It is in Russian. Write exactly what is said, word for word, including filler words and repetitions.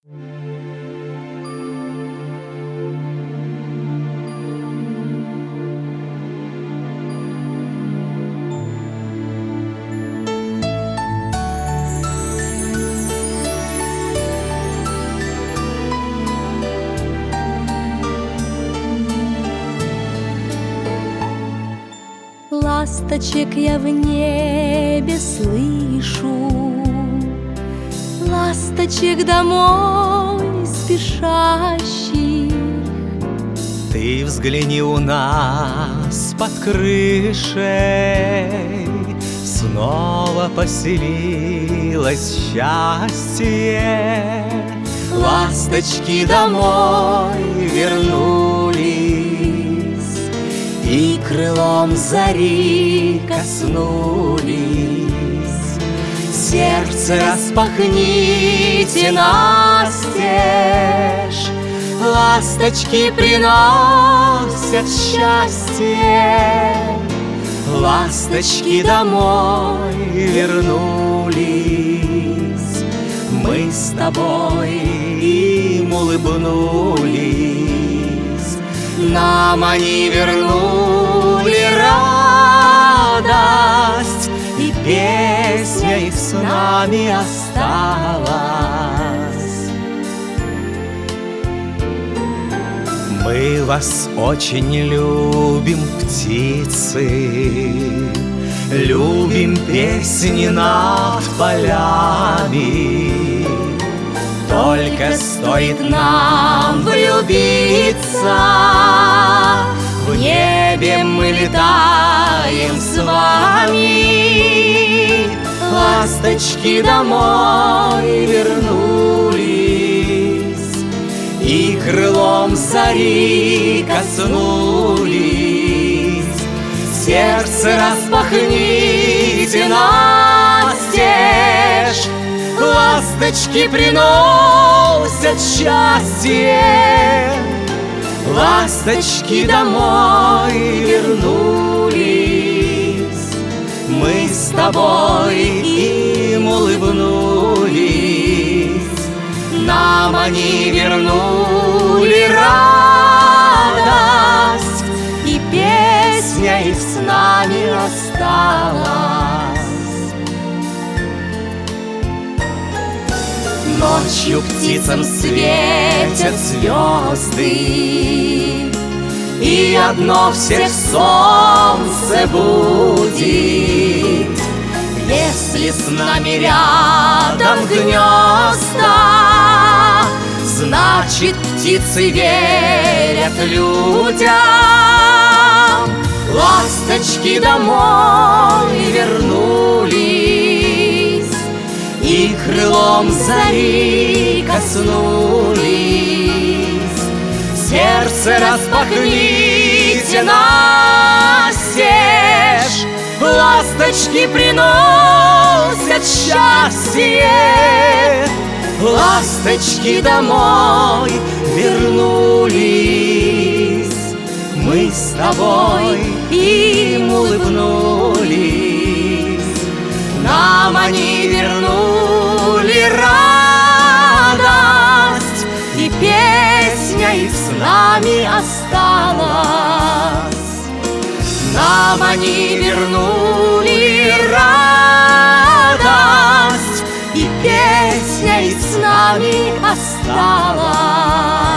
Ласточек я в небе слышу, ласточек домой спешащих. Ты взгляни, у нас под крышей снова поселилось счастье. Ласточки домой вернулись и крылом зари коснулись. Сердце распахните настежь, ласточки приносят счастье. Ласточки домой вернулись, мы с тобой им улыбнулись. Нам они вернули радость, и песня их с нами осталась. Мы вас очень любим, птицы, любим песни над полями. Только стоит нам влюбиться, в небе мы летаем с вами. Ласточки домой вернулись и крылом зари коснулись. Сердце распахните настежь, ласточки приносят счастье. Ласточки домой вернулись, мы с тобой им улыбнулись. Нам они вернули радость, и песня их с нами осталась. Ночью птицам светят звезды, и одно всех солнце будет. Если с нами рядом гнезда, значит, птицы верят людям. Ласточки домой вернулись и крылом зари коснулись. Сердце распахните настежь, ласточки приносят счастье. Ласточки домой вернулись, мы с тобой им улыбнулись. Нам они вернули радость, и песня их с нами осталась. Нам они вернули радость, и песня их с нами осталась.